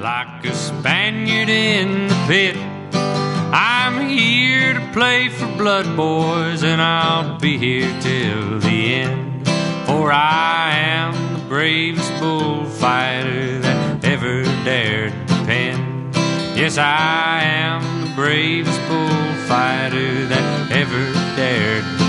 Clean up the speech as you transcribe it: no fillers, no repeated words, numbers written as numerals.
like a Spaniard in the pit. I'm here to play for Blood Boys, and I'll be here till the end. For I am the bravest bullfighter that ever dared to pen. Yes, I am the bravest bullfighter that ever dared to